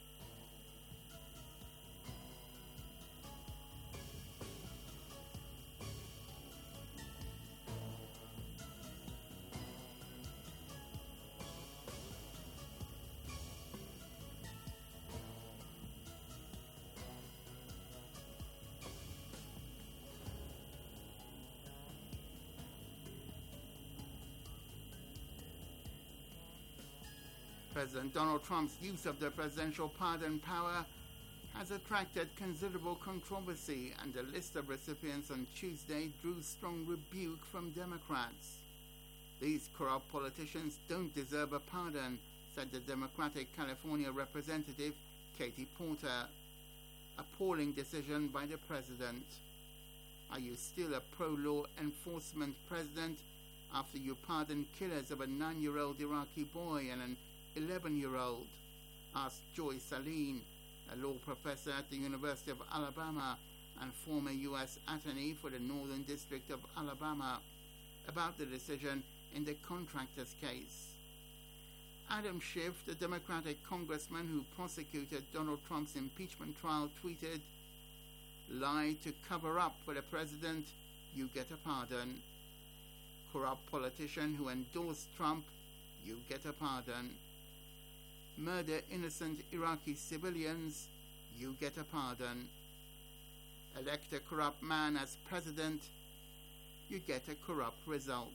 President Donald Trump's use of the presidential pardon power has attracted considerable controversy, and the list of recipients on Tuesday drew strong rebuke from Democrats. These corrupt politicians don't deserve a pardon, said the Democratic California representative Katie Porter. Appalling decision by the president. Are you still a pro-law enforcement president after you pardoned killers of a nine-year-old Iraqi boy and an eleven-year-old? Asked Joy Saline, a law professor at the University of Alabama and former U S attorney for the Northern District of Alabama, about the decision in the contractors case. Adam Schiff, the Democratic congressman who prosecuted Donald Trump's impeachment trial, tweeted, "Lie to cover up for the president, you get a pardon. Corrupt politician who endorsed Trump, you get a pardon. Murder innocent Iraqi civilians, you get a pardon. Elect a corrupt man as president, you get a corrupt result."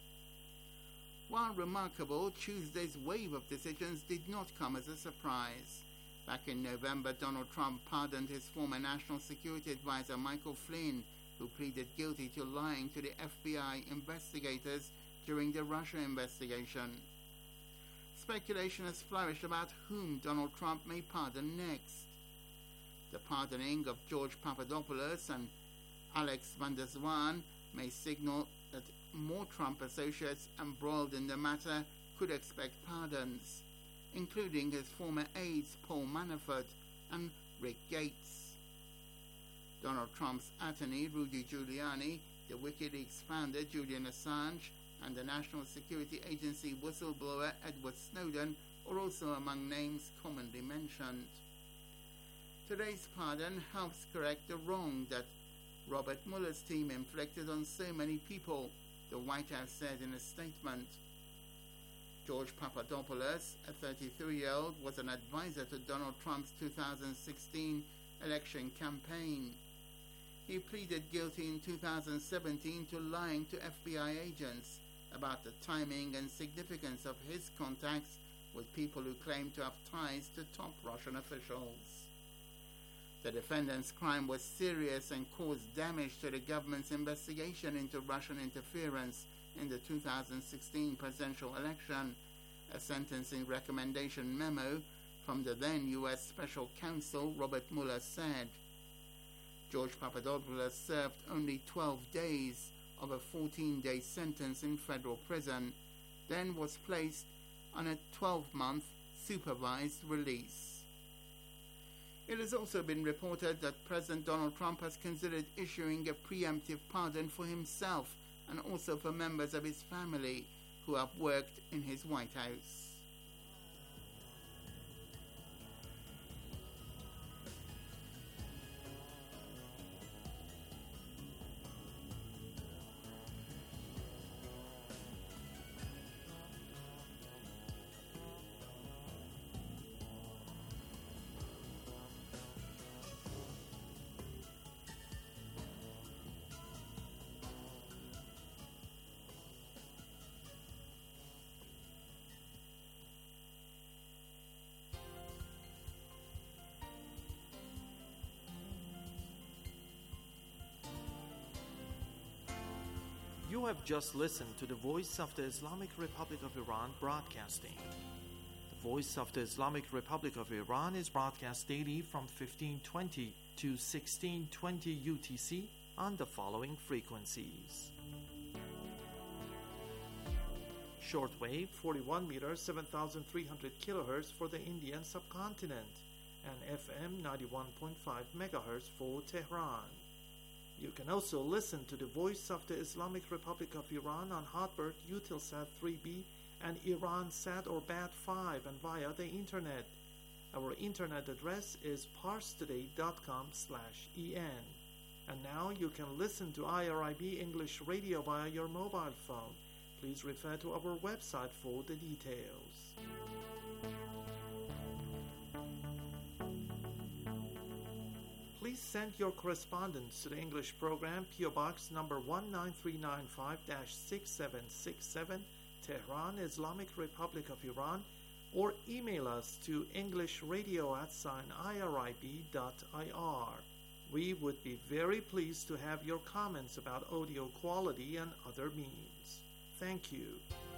While remarkable, Tuesday's wave of decisions did not come as a surprise. Back in November, Donald Trump pardoned his former National Security Advisor Michael Flynn, who pleaded guilty to lying to the F B I investigators during the Russia investigation. Speculation has flourished about whom Donald Trump may pardon next. The pardoning of George Papadopoulos and Alex van der Zwaan may signal that more Trump associates embroiled in the matter could expect pardons, including his former aides Paul Manafort and Rick Gates. Donald Trump's attorney Rudy Giuliani, the WikiLeaks founder Julian Assange, and the National Security Agency whistleblower Edward Snowden are also among names commonly mentioned. Today's pardon helps correct the wrong that Robert Mueller's team inflicted on so many people, the White House said in a statement. George Papadopoulos, a thirty-three-year-old, was an advisor to Donald Trump's two thousand sixteen election campaign. He pleaded guilty in two thousand seventeen to lying to F B I agents about the timing and significance of his contacts with people who claimed to have ties to top Russian officials. The defendant's crime was serious and caused damage to the government's investigation into Russian interference in the two thousand sixteen presidential election, a sentencing recommendation memo from the then U S Special Counsel Robert Mueller said. George Papadopoulos served only twelve days of a fourteen-day sentence in federal prison, then was placed on a twelve-month supervised release. It has also been reported that President Donald Trump has considered issuing a preemptive pardon for himself and also for members of his family who have worked in his White House. You have just listened to the Voice of the Islamic Republic of Iran broadcasting. The Voice of the Islamic Republic of Iran is broadcast daily from fifteen twenty to sixteen twenty U T C on the following frequencies. Shortwave forty-one meters, seven thousand three hundred kilohertz for the Indian subcontinent, and F M ninety-one point five megahertz for Tehran. You can also listen to the Voice of the Islamic Republic of Iran on Hotbird, Eutelsat three B, and Iransat or Bat five, and via the internet. Our internet address is parstoday dot com slash en. And now you can listen to I R I B English Radio via your mobile phone. Please refer to our website for the details. Please send your correspondence to the English program, P O Box number one nine three nine five dash six seven six seven, Tehran, Islamic Republic of Iran, or email us to englishradio at sign irib dot ir. We would be very pleased to have your comments about audio quality and other means. Thank you.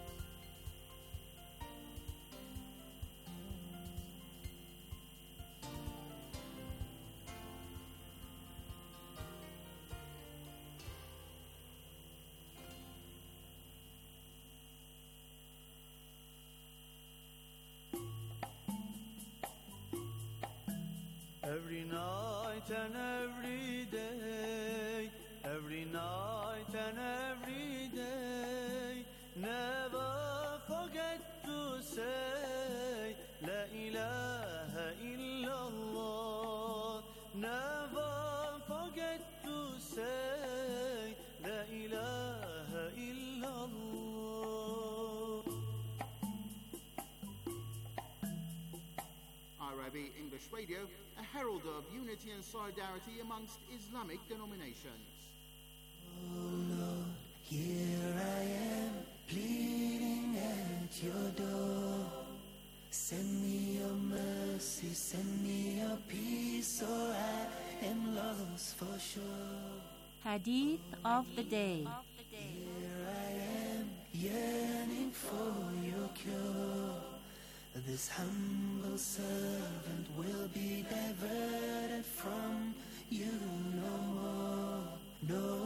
Every night and every day, every night and every day, never forget to say La ilaha illallah. Never forget to say La ilaha illallah. I R I B English Radio, a herald of unity and solidarity amongst Islamic denominations. Oh Lord, here I am, pleading at your door. Send me your mercy, send me your peace, or I am lost for sure. Hadith of the day. Here I am, yearning for your cure. This humble servant will be diverted from you no more, no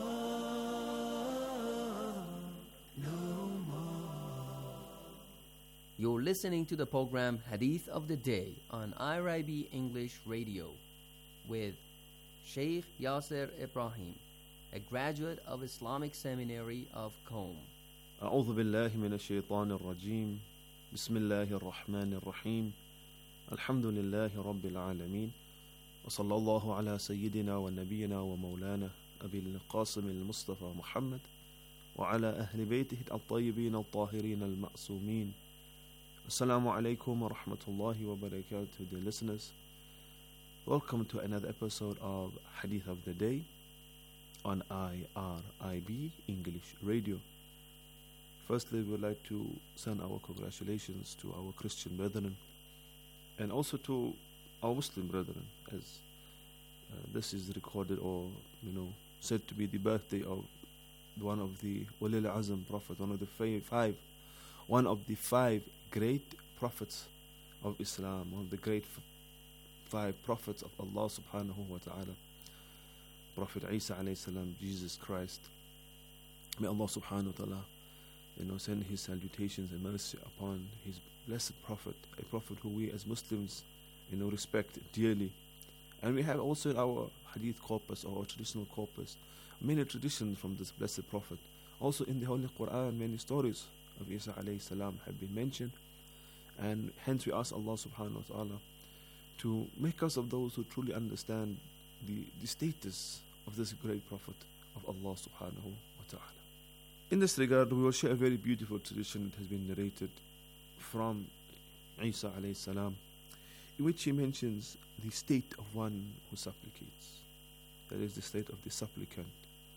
more, no more. You're listening to the program Hadith of the Day on I R I B English Radio with Sheikh Yasser Ibrahim, a graduate of Islamic Seminary of Qom. أعوذ بالله من الشيطان الرجيم بسم الله الرحمن الرحيم الحمد لله رب العالمين وصلى الله على سيدنا ونبينا ومولانا أبي القاسم المصطفى محمد وعلى أهل بيته الطيبين الطاهرين المعصومين. Assalamu alaikum wa rahmatullahi wa barakatuh, dear listeners. Welcome to another episode of Hadith of the Day on I R I B English Radio. Firstly, we would like to send our congratulations to our Christian brethren and also to our Muslim brethren, as uh, this is recorded or, you know, said to be the birthday of one of the Ulil Azm Prophet, one of the five, five, one of the five great prophets of Islam, one of the great f- five prophets of Allah subhanahu wa ta'ala, Prophet Isa alayhi salam, Jesus Christ. May Allah subhanahu wa ta'ala, you know, send his salutations and mercy upon his blessed prophet, a prophet who we as Muslims, you know, respect dearly. And we have also in our hadith corpus or our traditional corpus many traditions from this blessed prophet. Also in the Holy Quran, many stories of Isa alayhi salam have been mentioned, and hence we ask Allah subhanahu wa ta'ala to make us of those who truly understand the, the status of this great prophet of Allah subhanahu wa ta'ala. In this regard, we will share a very beautiful tradition that has been narrated from Isa alayhi salam, in which he mentions the state of one who supplicates. That is the state of the supplicant.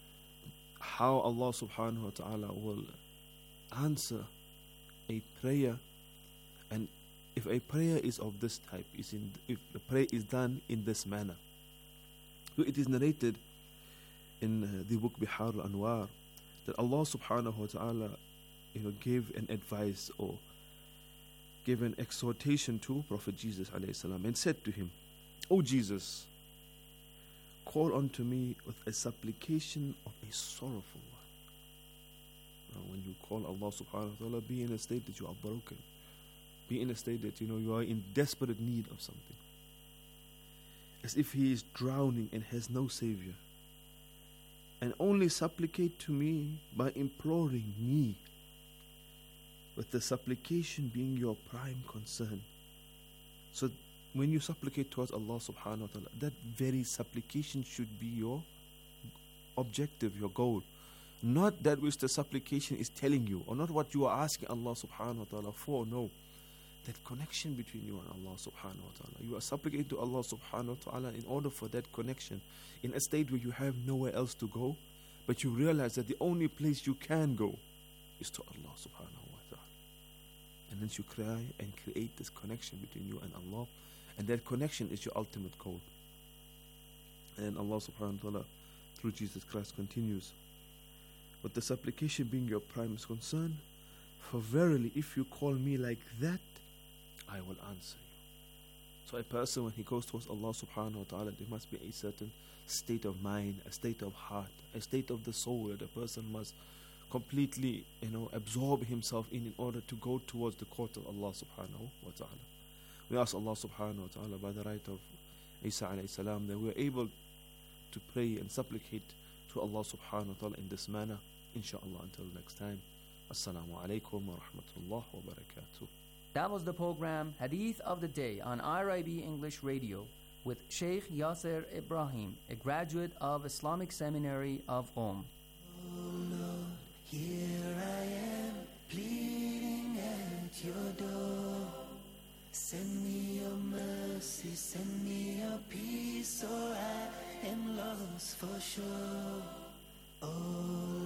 How Allah subhanahu wa ta'ala will answer a prayer, and if a prayer is of this type, is in if the prayer is done in this manner. So it is narrated in uh, the book Bihar al-Anwar that Allah subhanahu wa ta'ala, you know, gave an advice or gave an exhortation to Prophet Jesus alayhi salam and said to him, "O Jesus, call unto me with a supplication of a sorrowful one." Now, when you call Allah subhanahu wa ta'ala, be in a state that you are broken. Be in a state that, you know, you are in desperate need of something. As if he is drowning and has no savior. And only supplicate to me by imploring me, with the supplication being your prime concern. So when you supplicate towards Allah subhanahu wa ta'ala, that very supplication should be your objective, your goal. Not that which the supplication is telling you, or not what you are asking Allah subhanahu wa ta'ala for, no. That connection between you and Allah subhanahu wa ta'ala. You are supplicating to Allah subhanahu wa ta'ala in order for that connection, in a state where you have nowhere else to go, but you realize that the only place you can go is to Allah subhanahu wa ta'ala. And then you cry and create this connection between you and Allah, and that connection is your ultimate goal. And Allah subhanahu wa ta'ala, through Jesus Christ, continues, "But the supplication being your prime concern, for verily if you call me like that, I will answer you." So a person, when he goes towards Allah subhanahu wa ta'ala, there must be a certain state of mind, a state of heart, a state of the soul that a person must completely, you know, absorb himself in in order to go towards the court of Allah subhanahu wa ta'ala. We ask Allah subhanahu wa ta'ala, by the right of Isa alayhi salam, that we are able to pray and supplicate to Allah subhanahu wa ta'ala in this manner, inshallah. Until next time, assalamu alaikum wa rahmatullah wa barakatuh. That was the program Hadith of the Day on I R I B English Radio with Sheikh Yasser Ibrahim, a graduate of Islamic Seminary of Qom. Oh Lord, here I am, pleading at your door. Send me your mercy, send me your peace, or I am lost for sure. Oh